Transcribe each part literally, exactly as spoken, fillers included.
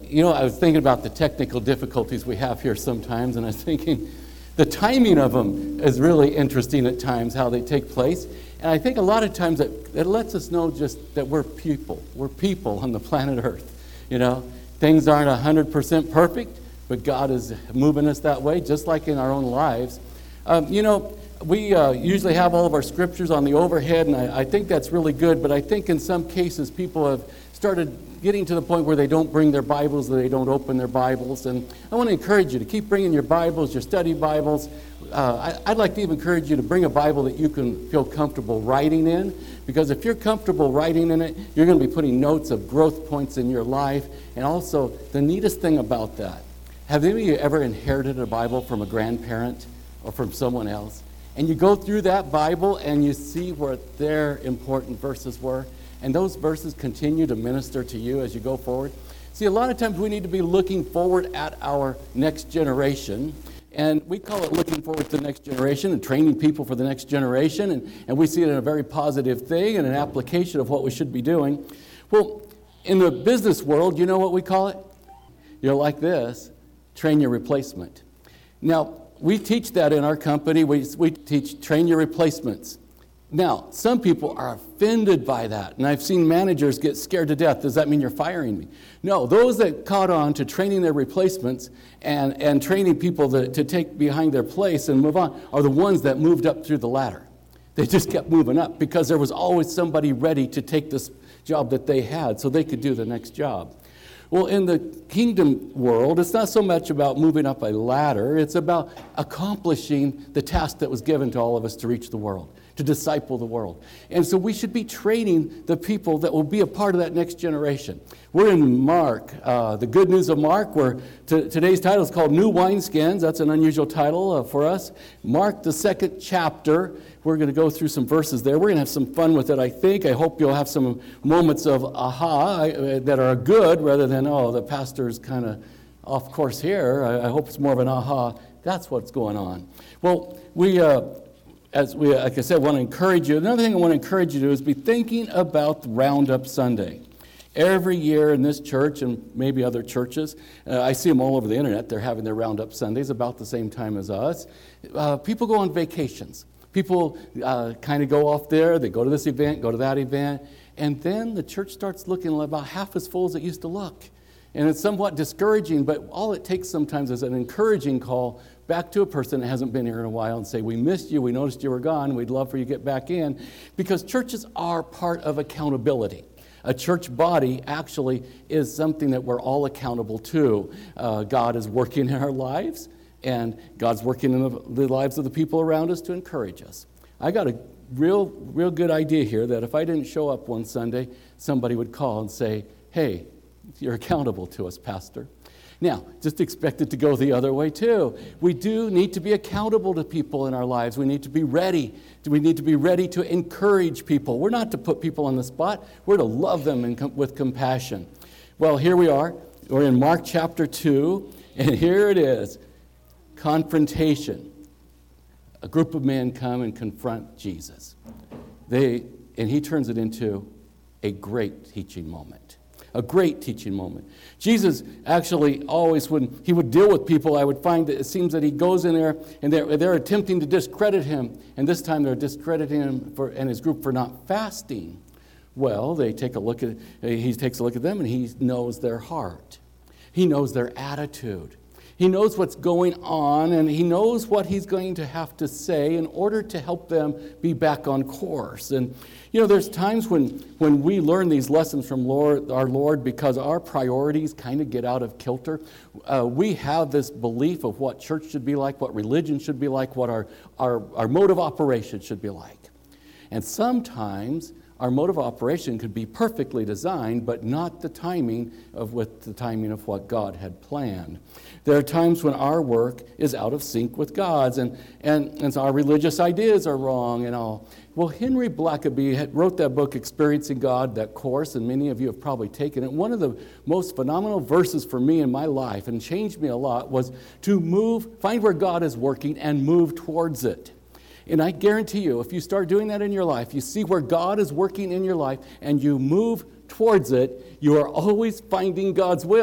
you know, I was thinking about the technical difficulties we have here sometimes, and I was thinking the timing of them is really interesting at times, how they take place. And I think a lot of times it, it lets us know just that we're people. We're people on the planet Earth. You know, things aren't one hundred percent perfect, but God is moving us that way, just like in our own lives. Um, you know, we uh, usually have all of our scriptures on the overhead, and I, I think that's really good, but I think in some cases people have started getting to the point where they don't bring their Bibles, they don't open their Bibles. And I want to encourage you to keep bringing your Bibles, your study Bibles. Uh, I, I'd like to even encourage you to bring a Bible that you can feel comfortable writing in, because if you're comfortable writing in it, you're going to be putting notes of growth points in your life. And also, the neatest thing about that, have any of you ever inherited a Bible from a grandparent or from someone else? And you go through that Bible and you see what their important verses were, and those verses continue to minister to you as you go forward. See, a lot of times we need to be looking forward at our next generation, and we call it looking forward to the next generation and training people for the next generation, and, and we see it in a very positive thing and an application of what we should be doing. Well, in the business world, you know what we call it? You're like this, train your replacement. Now, we teach that in our company. We, we teach train your replacements. Now, some people are offended by that, and I've seen managers get scared to death. Does that mean you're firing me? No, those that caught on to training their replacements and, and training people to, to take behind their place and move on are the ones that moved up through the ladder. They just kept moving up because there was always somebody ready to take this job that they had so they could do the next job. Well, in the kingdom world, it's not so much about moving up a ladder. It's about accomplishing the task that was given to all of us to reach the world, to disciple the world. And so we should be training the people that will be a part of that next generation. We're in Mark, uh, the good news of Mark, where t- today's title is called New Wineskins. That's an unusual title uh, for us. Mark, the second chapter. We're going to go through some verses there. We're going to have some fun with it, I think. I hope you'll have some moments of aha uh, that are good rather than, oh, the pastor's kind of off course here. I, I hope it's more of an aha. That's what's going on. Well, we... Uh, As we, like I said, want to encourage you. Another thing I want to encourage you to do is be thinking about Roundup Sunday. Every year in this church and maybe other churches, uh, I see them all over the internet. They're having their Roundup Sundays about the same time as us. Uh, people go on vacations. People uh, kind of go off there. They go to this event, go to that event, and then the church starts looking about half as full as it used to look. And it's somewhat discouraging, but all it takes sometimes is an encouraging call back to a person that hasn't been here in a while and say, we missed you, we noticed you were gone, we'd love for you to get back in. Because churches are part of accountability. A church body actually is something that we're all accountable to. Uh, God is working in our lives, and God's working in the, the lives of the people around us to encourage us. I got a real, real good idea here that if I didn't show up one Sunday, somebody would call and say, hey, you're accountable to us, Pastor. Now, just expect it to go the other way too. We do need to be accountable to people in our lives. We need to be ready. We need to be ready to encourage people. We're not to put people on the spot. We're to love them and com- with compassion. Well, here we are. We're in Mark chapter two, and here it is. Confrontation. A group of men come and confront Jesus. They, and he turns it into a great teaching moment. A great teaching moment. Jesus actually always, when he would deal with people, I would find that it seems that he goes in there and they're, they're attempting to discredit him. And this time they're discrediting him for, and his group for not fasting. Well, they take a look at, he takes a look at them and he knows their heart. He knows their attitude. He knows what's going on, and he knows what he's going to have to say in order to help them be back on course. And, you know, there's times when, when we learn these lessons from Lord, our Lord because our priorities kind of get out of kilter. Uh, we have this belief of what church should be like, what religion should be like, what our, our, our mode of operation should be like. And sometimes our mode of operation could be perfectly designed, but not the timing of with the timing of what God had planned. There are times when our work is out of sync with God's, and, and, and so our religious ideas are wrong and all. Well, Henry Blackaby had wrote that book, Experiencing God, that course, and many of you have probably taken it. One of the most phenomenal verses for me in my life, and changed me a lot, was to move, find where God is working and move towards it. And I guarantee you, if you start doing that in your life, you see where God is working in your life, and you move towards it, you are always finding God's will.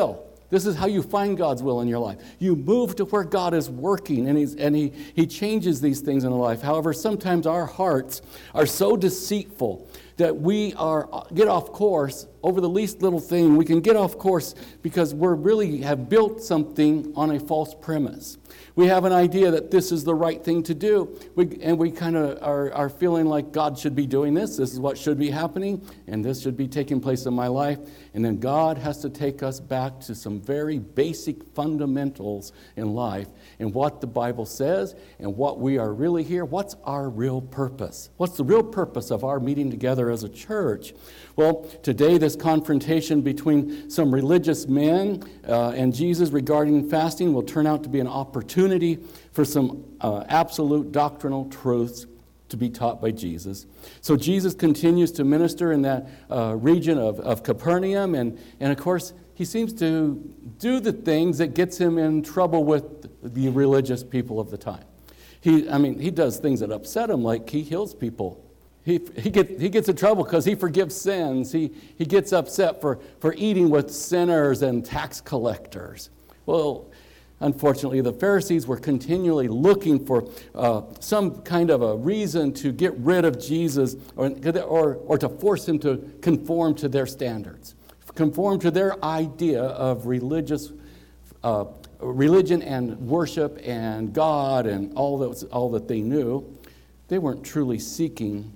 This is how you find God's will in your life. You move to where God is working, and, he's, and he, he changes these things in life. However, sometimes our hearts are so deceitful that we are get off course over the least little thing. We can get off course because we really have built something on a false premise. We have an idea that this is the right thing to do, we, and we kind of are, are feeling like God should be doing this, this is what should be happening, and this should be taking place in my life. And then God has to take us back to some very basic fundamentals in life and what the Bible says and what we are really here. What's our real purpose? What's the real purpose of our meeting together as a church? Well, today this confrontation between some religious men uh, and Jesus regarding fasting will turn out to be an opportunity for some uh, absolute doctrinal truths to be taught by Jesus. So Jesus continues to minister in that uh, region of, of Capernaum, and, and of course he seems to do the things that gets him in trouble with the religious people of the time. He, I mean, he does things that upset him, like he heals people. He, he, get, he gets in trouble because he forgives sins. He, he gets upset for, for eating with sinners and tax collectors. Well, unfortunately, the Pharisees were continually looking for uh, some kind of a reason to get rid of Jesus or, or, or to force him to conform to their standards, conform to their idea of religious uh, religion and worship and God and all that, all that they knew. They weren't truly seeking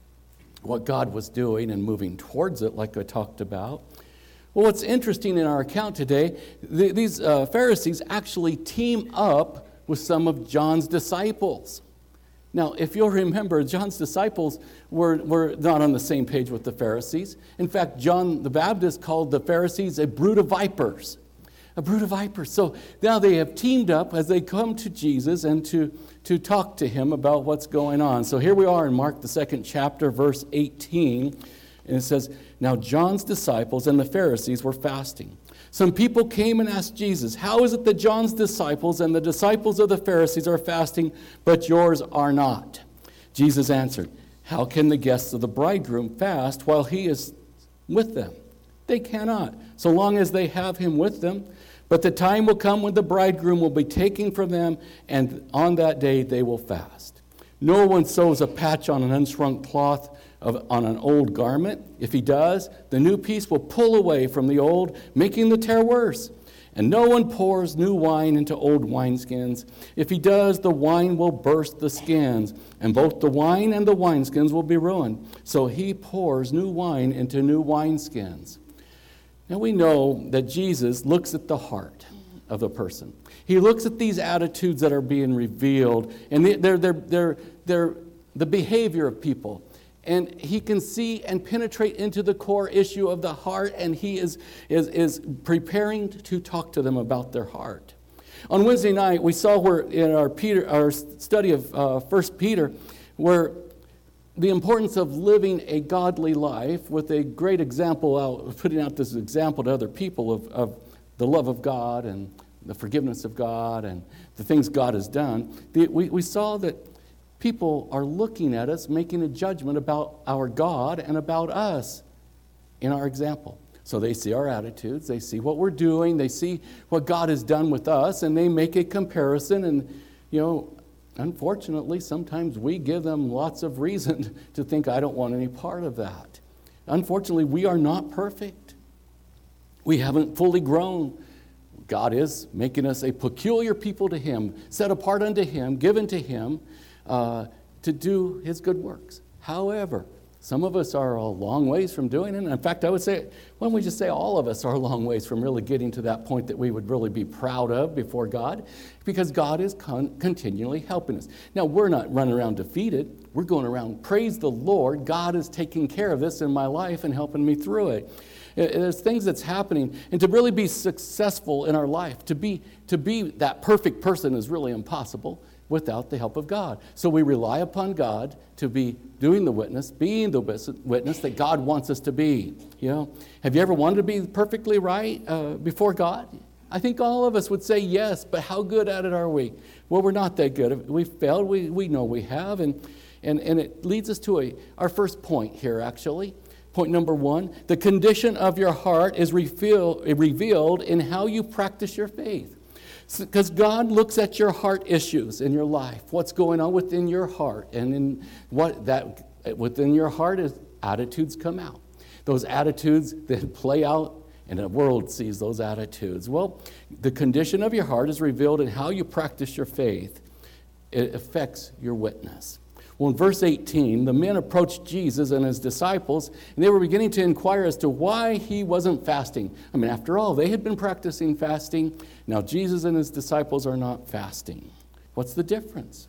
what God was doing and moving towards it like I talked about. Well, what's interesting in our account today, th- these uh, Pharisees actually team up with some of John's disciples. Now, if you'll remember, John's disciples were, were not on the same page with the Pharisees. In fact, John the Baptist called the Pharisees a brood of vipers. A brood of vipers. So now they have teamed up as they come to Jesus and to, to talk to him about what's going on. So here we are in Mark, the second chapter, verse eighteen. And it says, now John's disciples and the Pharisees were fasting. Some people came and asked Jesus, how is it that John's disciples and the disciples of the Pharisees are fasting, but yours are not? Jesus answered, how can the guests of the bridegroom fast while he is with them? They cannot, so long as they have him with them. But the time will come when the bridegroom will be taken from them, and on that day they will fast. No one sews a patch on an unshrunk cloth of, on an old garment. If he does, the new piece will pull away from the old, making the tear worse. And no one pours new wine into old wineskins. If he does, the wine will burst the skins, and both the wine and the wineskins will be ruined. So he pours new wine into new wineskins. Now we know that Jesus looks at the heart of the person. He looks at these attitudes that are being revealed, and they're, they're, they're, they're the behavior of people. And he can see and penetrate into the core issue of the heart, and he is, is, is preparing to talk to them about their heart. On Wednesday night, we saw where in our Peter, our study of uh, First Peter, where the importance of living a godly life with a great example out, putting out this example to other people of, of the love of God and the forgiveness of God and the things God has done. The, we, we saw that people are looking at us, making a judgment about our God and about us in our example. So they see our attitudes, they see what we're doing, they see what God has done with us, and they make a comparison. And, you know, unfortunately, sometimes we give them lots of reason to think, I don't want any part of that. Unfortunately, we are not perfect. We haven't fully grown. God is making us a peculiar people to Him, set apart unto Him, given to Him, uh, to do His good works. However, some of us are a long ways from doing it. In fact, I would say, why don't we just say all of us are a long ways from really getting to that point that we would really be proud of before God, because God is con- continually helping us. Now, we're not running around defeated. We're going around, praise the Lord, God is taking care of this in my life and helping me through it. There's things that's happening, and to really be successful in our life, to be to be that perfect person is really impossible without the help of God. So we rely upon God to be doing the witness, being the witness that God wants us to be. You know, have you ever wanted to be perfectly right uh, before God? I think all of us would say yes, but how good at it are we? Well, we're not that good. We've failed. We we know we have, and and and it leads us to a our first point here, actually. Point number one, the condition of your heart is reveal, revealed in how you practice your faith. Because God looks at your heart issues in your life, what's going on within your heart. And in what that within your heart is attitudes come out. Those attitudes that play out, and the world sees those attitudes. Well, the condition of your heart is revealed in how you practice your faith. It affects your witness. Well, in verse eighteen, the men approached Jesus and his disciples, and they were beginning to inquire as to why he wasn't fasting. I mean, after all, they had been practicing fasting. Now, Jesus and his disciples are not fasting. What's the difference?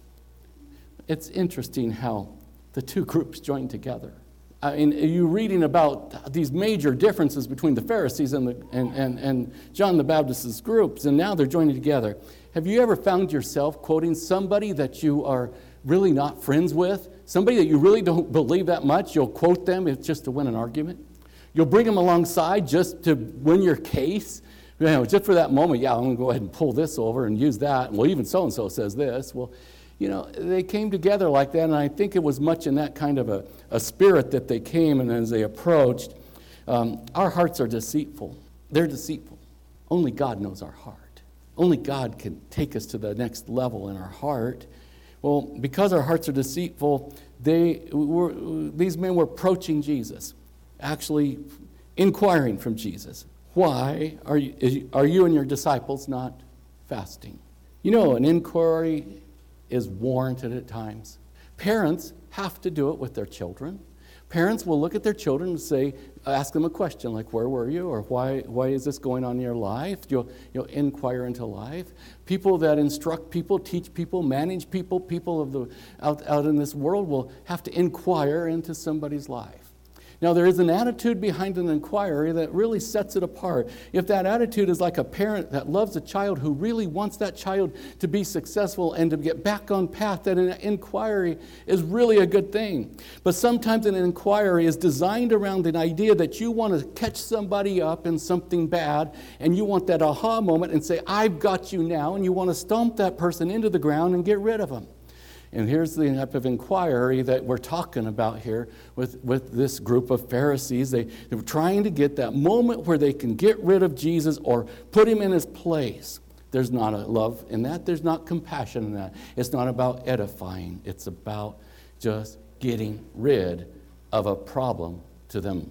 It's interesting how the two groups joined together. I mean, you're reading about these major differences between the Pharisees and, the, and, and, and John the Baptist's groups, and now they're joining together. Have you ever found yourself quoting somebody that you are really not friends with? Somebody that you really don't believe that much? You'll quote them if just to win an argument. You'll bring them alongside just to win your case. You know, just for that moment, yeah, I'm going to go ahead and pull this over and use that. Well, even so-and-so says this. Well, you know, they came together like that, and I think it was much in that kind of a, a spirit that they came, and as they approached, um, our hearts are deceitful. They're deceitful. Only God knows our heart. Only God can take us to the next level in our heart. Well, because our hearts are deceitful, they were, these men were approaching Jesus, actually inquiring from Jesus, why are you, are you and your disciples not fasting? You know, an inquiry is warranted at times. Parents have to do it with their children. Parents will look at their children and say, ask them a question like, where were you? Or why why is this going on in your life? You'll, you'll inquire into life. People that instruct people, teach people, manage people, people of the out, out in this world will have to inquire into somebody's life. Now, there is an attitude behind an inquiry that really sets it apart. If that attitude is like a parent that loves a child who really wants that child to be successful and to get back on path, then an inquiry is really a good thing. But sometimes an inquiry is designed around an idea that you want to catch somebody up in something bad, and you want that aha moment and say, I've got you now, and you want to stomp that person into the ground and get rid of them. And here's the type of inquiry that we're talking about here with, with this group of Pharisees. They, they were trying to get that moment where they can get rid of Jesus or put him in his place. There's not a love in that. There's not compassion in that. It's not about edifying. It's about just getting rid of a problem to them.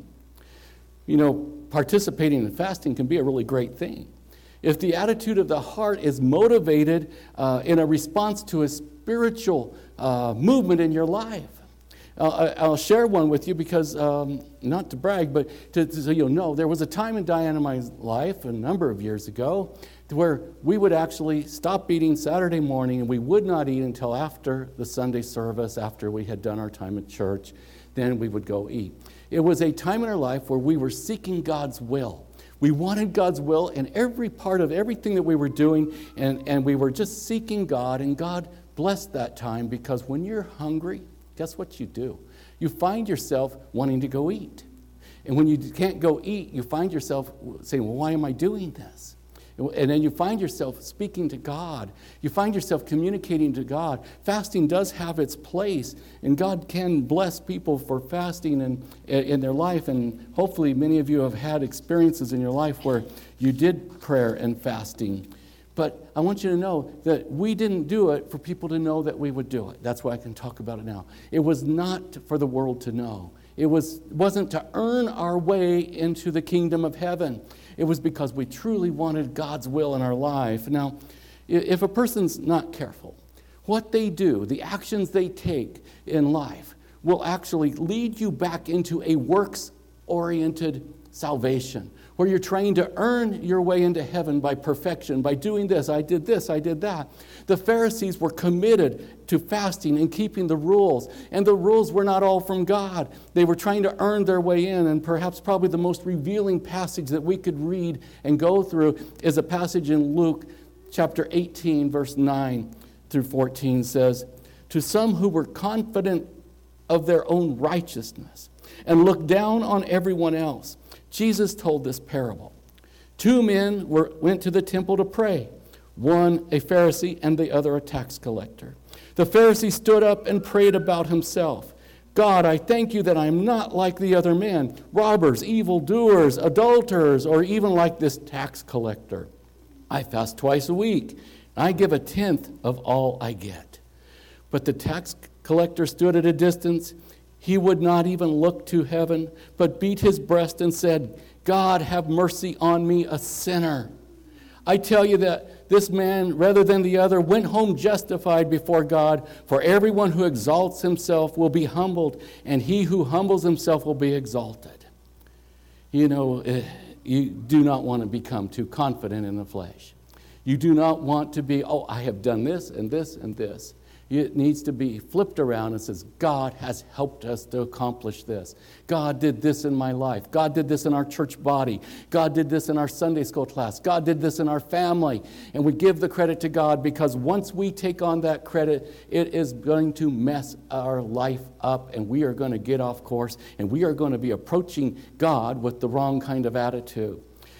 You know, participating in fasting can be a really great thing. If the attitude of the heart is motivated uh, in a response to a spiritual uh, movement in your life. Uh, I'll share one with you because, um, not to brag, but to, to, so you'll know, there was a time in Diane and my life a number of years ago where we would actually stop eating Saturday morning, and we would not eat until after the Sunday service, after we had done our time at church. Then we would go eat. It was a time in our life where we were seeking God's will. We wanted God's will in every part of everything that we were doing, and, and we were just seeking God, and God blessed that time, because when you're hungry, guess what you do? You find yourself wanting to go eat. And when you can't go eat, you find yourself saying, well, why am I doing this? And then you find yourself speaking to God. You find yourself communicating to God. Fasting does have its place, and God can bless people for fasting in, in their life. And hopefully many of you have had experiences in your life where you did prayer and fasting. But I want you to know that we didn't do it for people to know that we would do it. That's why I can talk about it now. It was not for the world to know. It was, wasn't to earn our way into the kingdom of heaven. It was because we truly wanted God's will in our life. Now, if a person's not careful, what they do, the actions they take in life, will actually lead you back into a works-oriented salvation, where you're trying to earn your way into heaven by perfection, by doing this, I did this, I did that. The Pharisees were committed to fasting and keeping the rules, and the rules were not all from God. They were trying to earn their way in, and perhaps probably the most revealing passage that we could read and go through is a passage in Luke chapter eighteen, verse nine through fourteen says, "To some who were confident of their own righteousness and looked down on everyone else, Jesus told this parable. Two men were, went to the temple to pray, one a Pharisee and the other a tax collector. The Pharisee stood up and prayed about himself, God, I thank you that I'm not like the other men, robbers, evildoers, adulterers, or even like this tax collector. I fast twice a week. I give a tenth of all I get. But the tax collector stood at a distance. He would not even look to heaven, but beat his breast and said, God, have mercy on me, a sinner. I tell you that this man, rather than the other, went home justified before God. For everyone who exalts himself will be humbled, and he who humbles himself will be exalted. You know, you do not want to become too confident in the flesh. You do not want to be, oh, I have done this and this and this. It needs to be flipped around and says, God has helped us to accomplish this. God did this in my life. God did this in our church body. God did this in our Sunday school class. God did this in our family. And we give the credit to God, because once we take on that credit, it is going to mess our life up, and we are going to get off course, and we are going to be approaching God with the wrong kind of attitude.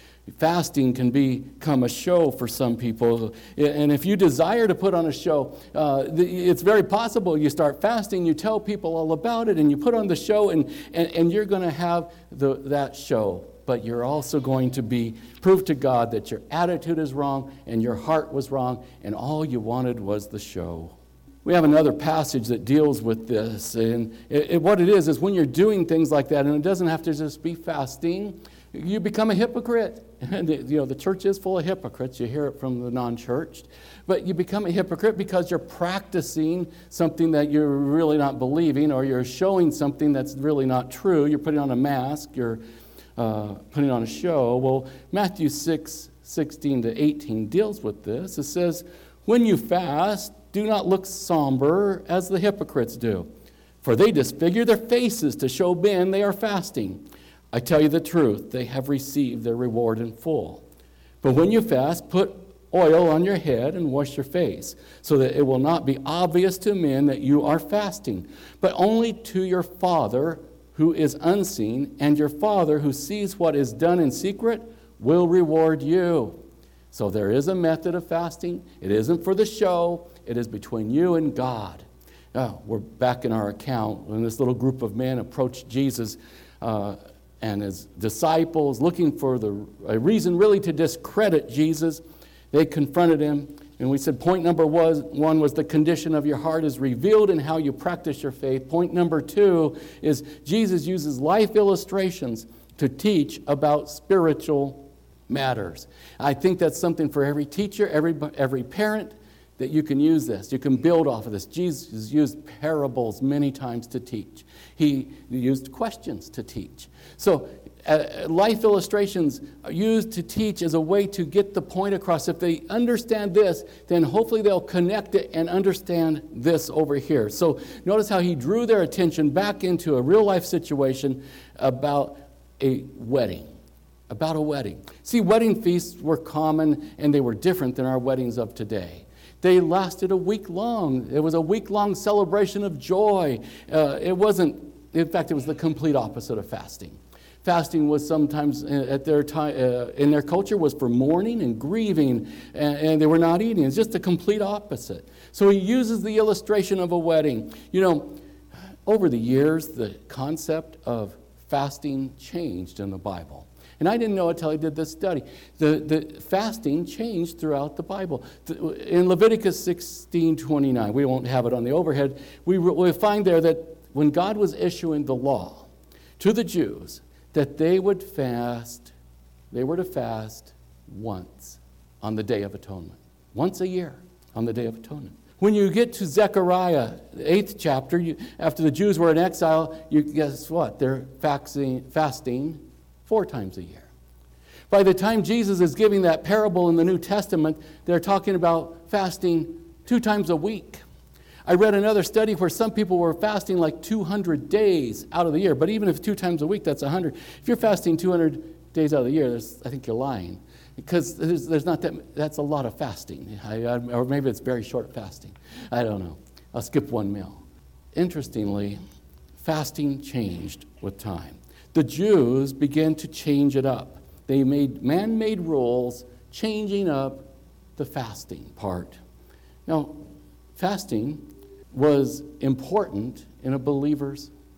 Fasting can become a show for some people. And if you desire to put on a show, uh, it's very possible you start fasting, you tell people all about it, and you put on the show, and, and, and you're going to have the, that show. But you're also going to be prove to God that your attitude is wrong and your heart was wrong, and all you wanted was the show. We have another passage that deals with this. And it, it, what it is, is when you're doing things like that, and it doesn't have to just be fasting, you become a hypocrite. And you know, the church is full of hypocrites. You hear it from the non-churched. But you become a hypocrite because you're practicing something that you're really not believing, or you're showing something that's really not true. You're putting on a mask. You're uh, putting on a show. Well, Matthew six, sixteen to eighteen deals with this. It says, when you fast, do not look somber as the hypocrites do, for they disfigure their faces to show men they are fasting. I tell you the truth, they have received their reward in full. But when you fast, put oil on your head and wash your face, so that it will not be obvious to men that you are fasting, but only to your Father who is unseen, and your Father who sees what is done in secret will reward you. So there is a method of fasting. It isn't for the show. It is between you and God. Now, we're back in our account when this little group of men approached Jesus uh, and his disciples, looking for the, a reason really to discredit Jesus. They confronted him, and we said point number was, one was the condition of your heart is revealed in how you practice your faith. Point number two is Jesus uses life illustrations to teach about spiritual matters. I think that's something for every teacher, every, every parent, that you can use this. You can build off of this. Jesus used parables many times to teach. He used questions to teach. So uh, life illustrations are used to teach as a way to get the point across. If they understand this, then hopefully they'll connect it and understand this over here. So notice how he drew their attention back into a real life situation about a wedding. About a wedding. See, wedding feasts were common, and they were different than our weddings of today. They lasted a week long. It was a week-long celebration of joy. Uh, it wasn't, in fact, it was the complete opposite of fasting. Fasting was sometimes at their time, uh, in their culture, was for mourning and grieving, and, and they were not eating. It's just the complete opposite. So he uses the illustration of a wedding. You know, over the years, the concept of fasting changed in the Bible. And I didn't know it until I did this study. The, the fasting changed throughout the Bible. In Leviticus sixteen twenty-nine, we won't have it on the overhead, we we find there that when God was issuing the law to the Jews, that they would fast, they were to fast once on the Day of Atonement. Once a year on the Day of Atonement. When you get to Zechariah, the eighth chapter, you, after the Jews were in exile, you guess what? They're fasting, fasting four times a year. By the time Jesus is giving that parable in the New Testament, they're talking about fasting two times a week. I read another study where some people were fasting like two hundred days out of the year. But even if two times a week, that's one hundred. If you're fasting two hundred days out of the year, there's, I think you're lying. Because there's, there's not that, that's a lot of fasting. I, I, or maybe it's very short fasting. I don't know. I'll skip one meal. Interestingly, fasting changed with time. The Jews began to change it up. They made man-made rules, changing up the fasting part. Now, fasting was important in a believer's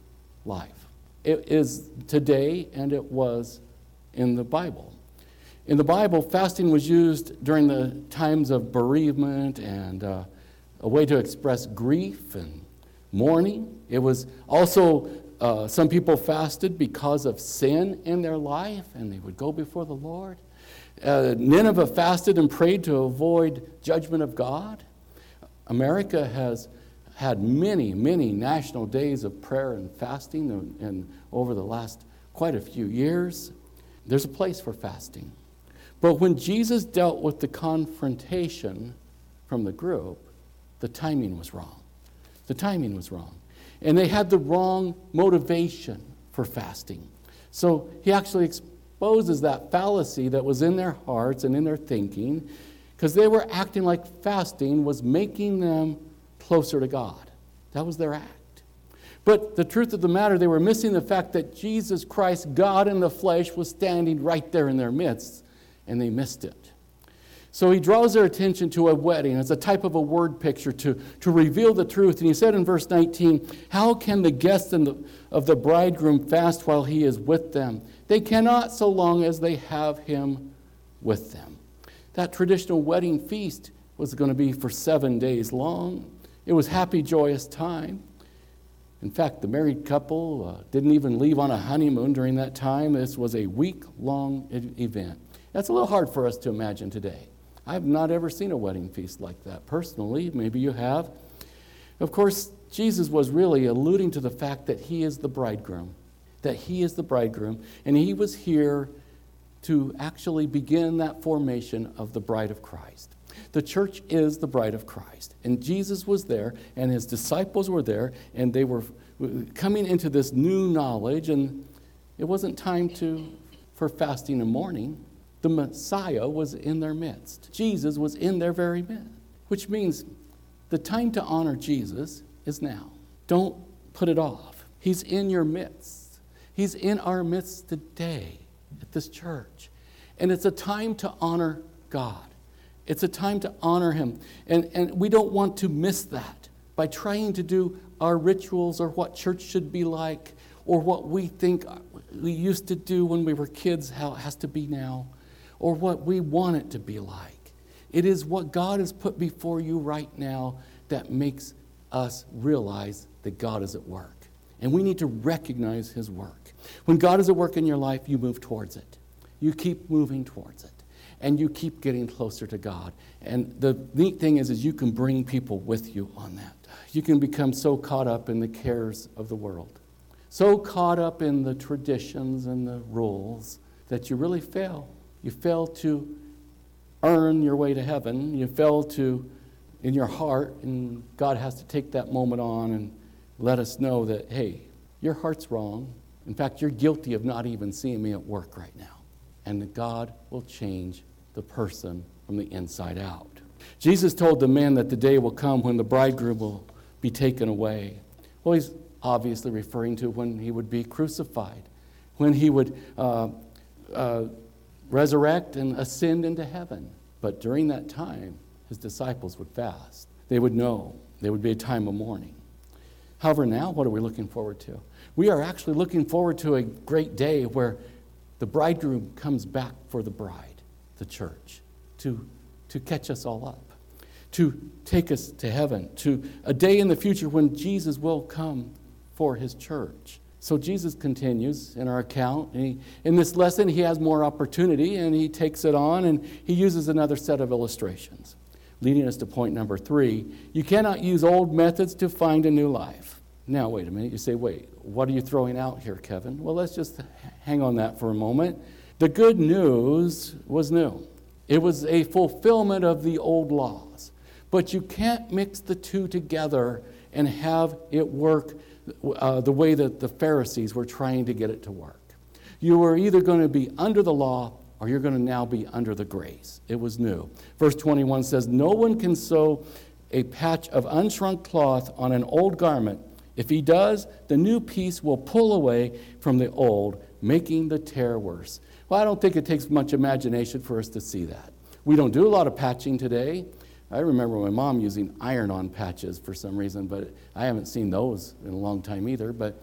life. It is today, and it was in the Bible. In the Bible, fasting was used during the times of bereavement and uh, a way to express grief and mourning. It was also, uh, some people fasted because of sin in their life, and they would go before the Lord. Uh, Nineveh fasted and prayed to avoid judgment of God. America has had many, many national days of prayer and fasting and, and over the last quite a few years. There's a place for fasting. But when Jesus dealt with the confrontation from the group, the timing was wrong. The timing was wrong. And they had the wrong motivation for fasting. So he actually exposes that fallacy that was in their hearts and in their thinking, because they were acting like fasting was making them closer to God. That was their act. But the truth of the matter, they were missing the fact that Jesus Christ, God in the flesh, was standing right there in their midst, and they missed it. So he draws their attention to a wedding as a type of a word picture to, to reveal the truth. And he said in verse nineteen, how can the guests in the, of the bridegroom fast while he is with them? They cannot so long as they have him with them. That traditional wedding feast was going to be for seven days long. It was happy, joyous time. In fact, the married couple uh, didn't even leave on a honeymoon during that time. This was a week-long event. That's a little hard for us to imagine today. I've not ever seen a wedding feast like that personally. Maybe you have. Of course, Jesus was really alluding to the fact that he is the bridegroom, that he is the bridegroom, and he was here to actually begin that formation of the bride of Christ. The church is the bride of Christ. And Jesus was there, and his disciples were there, and they were coming into this new knowledge, and it wasn't time to for fasting and mourning. The Messiah was in their midst. Jesus was in their very midst, which means the time to honor Jesus is now. Don't put it off. He's in your midst. He's in our midst today at this church. And it's a time to honor God. It's a time to honor him. And, and we don't want to miss that by trying to do our rituals or what church should be like or what we think we used to do when we were kids, how it has to be now, or what we want it to be like. It is what God has put before you right now that makes us realize that God is at work. And we need to recognize his work. When God is at work in your life, you move towards it. You keep moving towards it. And you keep getting closer to God. And the neat thing is, is you can bring people with you on that. You can become so caught up in the cares of the world, so caught up in the traditions and the rules that you really fail. You fail to earn your way to heaven. You fail to, in your heart, and God has to take that moment on and let us know that, hey, your heart's wrong. In fact, you're guilty of not even seeing me at work right now. And that God will change the person from the inside out. Jesus told the men that the day will come when the bridegroom will be taken away. Well, he's obviously referring to when he would be crucified, when he would uh, uh, resurrect and ascend into heaven. But during that time, his disciples would fast. They would know. There would be a time of mourning. However, now, what are we looking forward to? We are actually looking forward to a great day where the bridegroom comes back for the bride, the church, to, to catch us all up, to take us to heaven, to a day in the future when Jesus will come for his church. So Jesus continues in our account. And he, in this lesson, he has more opportunity, and he takes it on, and he uses another set of illustrations, leading us to point number three. You cannot use old methods to find a new life. Now, wait a minute. You say, wait, what are you throwing out here, Kevin? Well, let's just hang on that for a moment. The good news was new. It was a fulfillment of the old laws. But you can't mix the two together and have it work uh, the way that the Pharisees were trying to get it to work. You were either going to be under the law or you're going to now be under the grace. It was new. Verse twenty-one says, no one can sew a patch of unshrunk cloth on an old garment. If he does, the new piece will pull away from the old, making the tear worse. Well, I don't think it takes much imagination for us to see that. We don't do a lot of patching today. I remember my mom using iron-on patches for some reason, but I haven't seen those in a long time either. But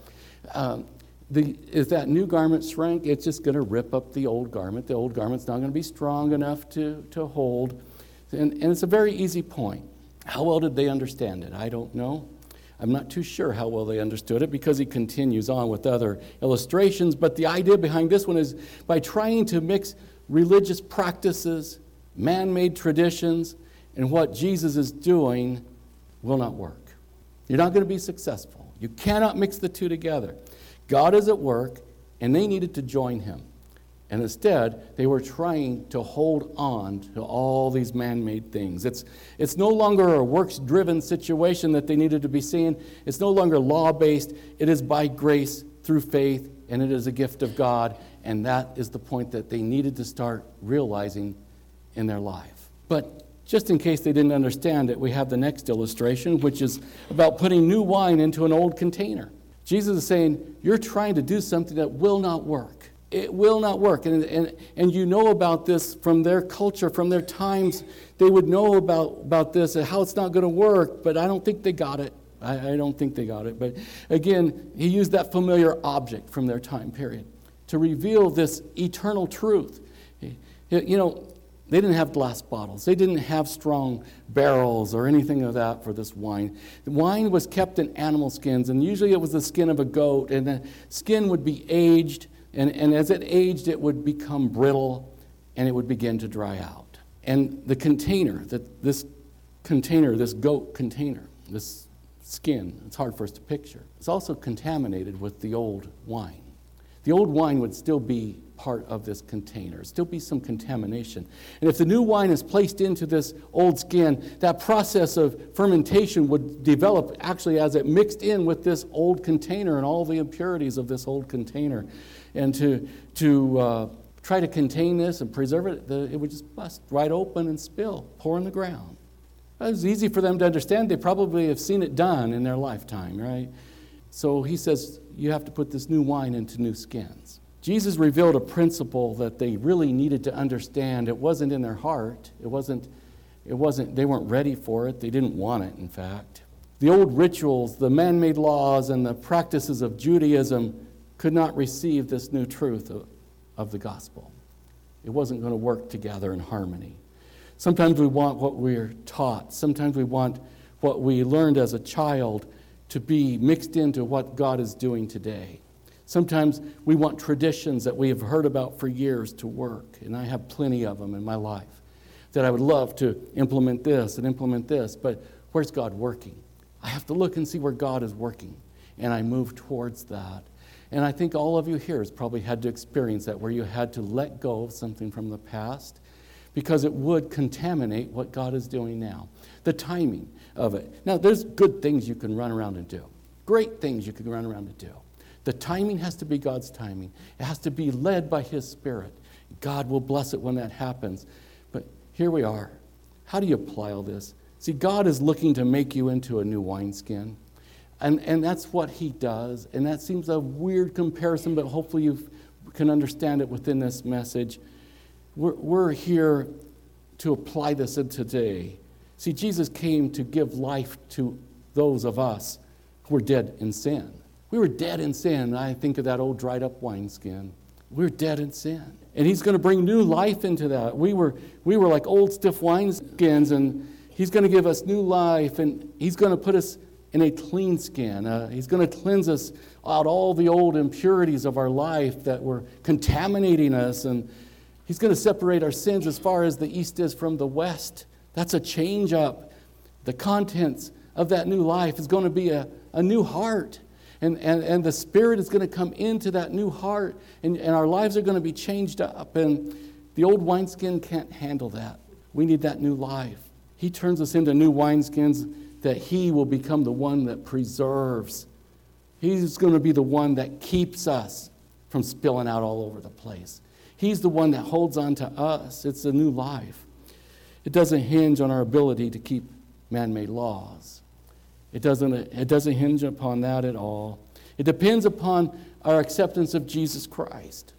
Um, the, if that new garment shrank, it's just going to rip up the old garment. The old garment's not going to be strong enough to, to hold. And, and it's a very easy point. How well did they understand it? I don't know. I'm not too sure how well they understood it because he continues on with other illustrations. But the idea behind this one is by trying to mix religious practices, man-made traditions, and what Jesus is doing will not work. You're not going to be successful. You cannot mix the two together. God is at work, and they needed to join him. And instead, they were trying to hold on to all these man-made things. It's, it's no longer a works-driven situation that they needed to be seeing. It's no longer law-based. It is by grace through faith, and it is a gift of God. And that is the point that they needed to start realizing in their life. But just in case they didn't understand it, we have the next illustration, which is about putting new wine into an old container. Jesus is saying, you're trying to do something that will not work. It will not work. And, and, and you know about this from their culture, from their times. They would know about, about this and how it's not going to work, but I don't think they got it. I, I don't think they got it. But again, he used that familiar object from their time period to reveal this eternal truth. You know, they didn't have glass bottles. They didn't have strong barrels or anything of that for this wine. The wine was kept in animal skins, and usually it was the skin of a goat, and the skin would be aged. And, and as it aged, it would become brittle, and it would begin to dry out. And the container, that this container, this goat container, this skin, it's hard for us to picture, it's also contaminated with the old wine. The old wine would still be part of this container, still be some contamination. And if the new wine is placed into this old skin, that process of fermentation would develop actually as it mixed in with this old container and all the impurities of this old container. And to to uh, try to contain this and preserve it, the, it would just bust right open and spill, pour on the ground. It was easy for them to understand. They probably have seen it done in their lifetime, right? So he says, you have to put this new wine into new skins. Jesus revealed a principle that they really needed to understand. It wasn't in their heart. It wasn't, it wasn't, they weren't ready for it. They didn't want it, in fact. The old rituals, the man-made laws, and the practices of Judaism could not receive this new truth of, of the gospel. It wasn't going to work together in harmony. Sometimes we want what we're taught. Sometimes we want what we learned as a child to be mixed into what God is doing today. Sometimes we want traditions that we have heard about for years to work, and I have plenty of them in my life, that I would love to implement this and implement this, but where's God working? I have to look and see where God is working, and I move towards that. And I think all of you here has probably had to experience that, where you had to let go of something from the past because it would contaminate what God is doing now. The timing of it. Now, there's good things you can run around and do. Great things you can run around and do. The timing has to be God's timing. It has to be led by His Spirit. God will bless it when that happens. But here we are. How do you apply all this? See, God is looking to make you into a new wineskin. And, and that's what He does. And that seems a weird comparison, but hopefully you can understand it within this message. We're, we're here to apply this in today. See, Jesus came to give life to those of us who were dead in sin. We were dead in sin. I think of that old dried up wineskin. We were dead in sin. And He's going to bring new life into that. We were, we were like old stiff wineskins, and He's going to give us new life, and He's going to put us in a clean skin. Uh, he's going to cleanse us out all the old impurities of our life that were contaminating us, and He's going to separate our sins as far as the east is from the west. That's a change up. The contents of that new life is going to be a, a new heart. And, and, and the Spirit is going to come into that new heart. And, and our lives are going to be changed up. And the old wineskin can't handle that. We need that new life. He turns us into new wineskins that He will become the one that preserves. He's going to be the one that keeps us from spilling out all over the place. He's the one that holds on to us. It's a new life. It doesn't hinge on our ability to keep man-made laws. It doesn't, it doesn't hinge upon that at all. It depends upon our acceptance of Jesus Christ.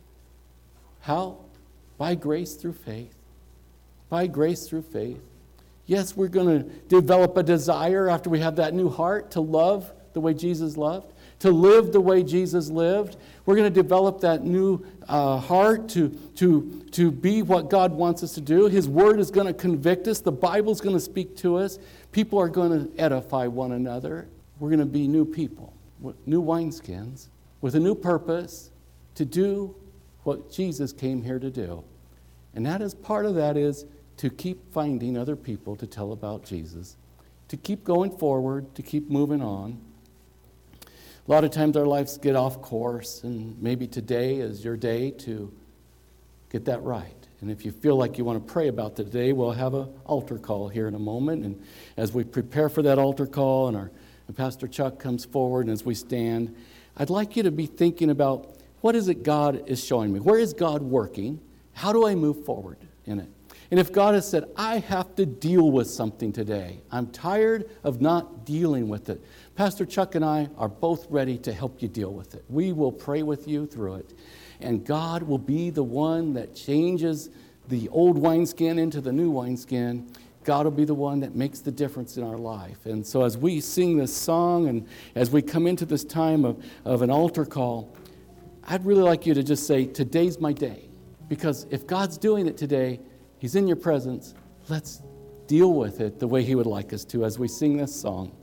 How? By grace through faith. By grace through faith. Yes, we're going to develop a desire after we have that new heart to love the way Jesus loved. to live the way Jesus lived. We're going to develop that new uh, heart to, to, to be what God wants us to do. His word is going to convict us. The Bible's going to speak to us. People are going to edify one another. We're going to be new people, new wineskins, with a new purpose to do what Jesus came here to do. And that is part of that is to keep finding other people to tell about Jesus, to keep going forward, to keep moving on. A lot of times our lives get off course, and maybe today is your day to get that right. And if you feel like you want to pray about today, we'll have an altar call here in a moment. And as we prepare for that altar call and our and Pastor Chuck comes forward and as we stand, I'd like you to be thinking about what is it God is showing me? Where is God working? How do I move forward in it? And if God has said, I have to deal with something today, I'm tired of not dealing with it, Pastor Chuck and I are both ready to help you deal with it. We will pray with you through it. And God will be the one that changes the old wineskin into the new wineskin. God will be the one that makes the difference in our life. And so as we sing this song and as we come into this time of, of an altar call, I'd really like you to just say, today's my day. Because if God's doing it today, He's in your presence. Let's deal with it the way He would like us to as we sing this song.